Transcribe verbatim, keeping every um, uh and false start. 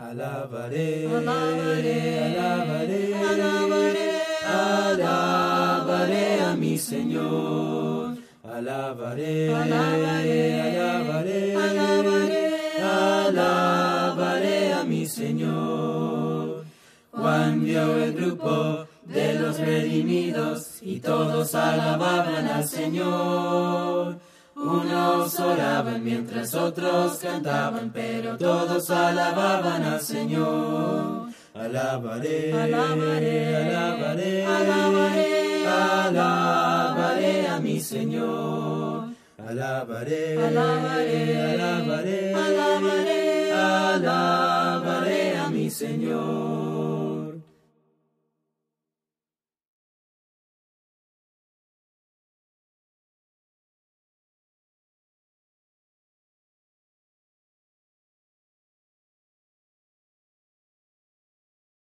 Alabaré, Alabaré, alabaré, alabaré, alabaré a mi Señor. Alabaré, alabaré, alabaré, alabaré, alabaré a mi Señor. Juan vio el grupo de los redimidos y todos alababan al Señor. Unos oraban mientras otros cantaban, pero todos alababan al Señor. Alabaré, alabaré, alabaré, alabaré, alabaré a mi Señor. Alabaré, alabaré, alabaré, alabaré, alabaré a mi Señor.